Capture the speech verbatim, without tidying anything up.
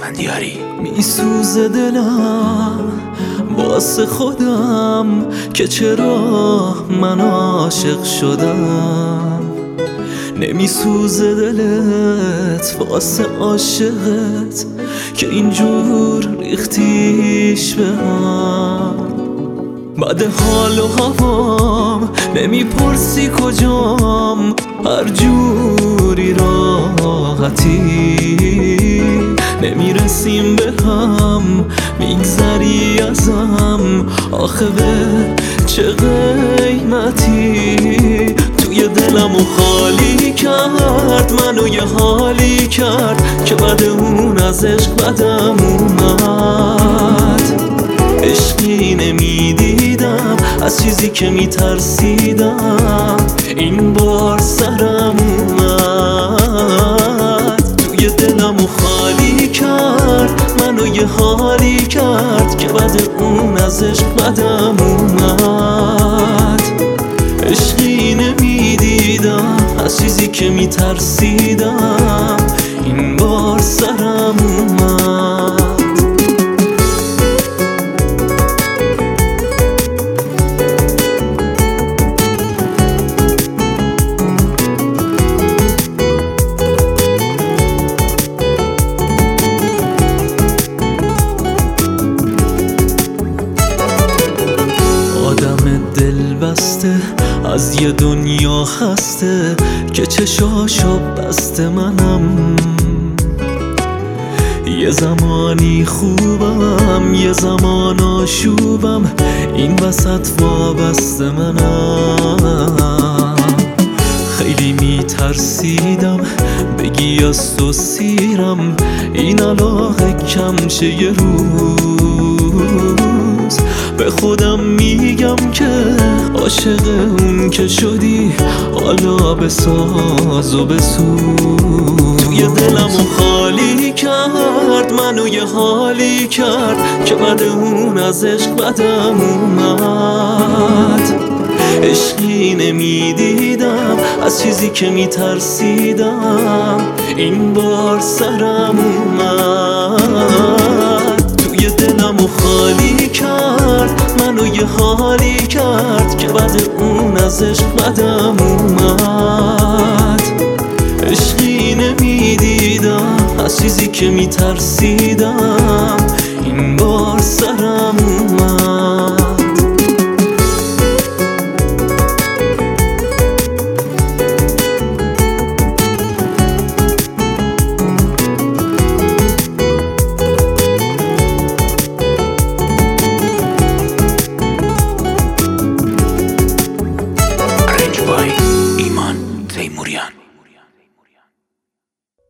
اسفندیاری. میسوزه دلم واسه خودم که چرا من عاشق شدم. نمیسوزه دلت واسه عاشقت که اینجور ریختیش به هم. بعد حال و هوام نمیپرسی کجام، هر جوری راحتی نمیرسیم به هم، میگذری ازم آخه به چه قیمتی. توی دلمو خالی کرد، منو یه حالی کرد که بعد اون از عشق بدم اومد. عشقی نمیدیدم از چیزی که میترسیدم، این بار سرم اومد. توی دلمو خالی کرد، منو یه حالی کرد که بعد اون از عشق بدم اومد. عشقی نمیدیدم از چیزی که میترسیدم، این بار سرم اومد. دل بسته از یه دنیا خسته که چشاشو بسته منم. یه زمانی خوبم یه زمان آشوبم، این وسط وابسته منم. خیلی میترسیدم بگی از تو سیرم، این علاقه کم شه یه روز. به خودم میگم که عاشق اون که شدی، حالا بساز و بسوز. توی دلمو خالی کرد، منو یه حالی کرد که بعد اون از عشق بدم اومد. عشقی نمیدیدم از چیزی که میترسیدم، این بار سرم اومد. توی دلمو خالی کرد، منو یه حالی کرد که بعد اون از عشق بدم اومد. عشقی نمیدیدم از چیزی که میترسیدم، این بار سرم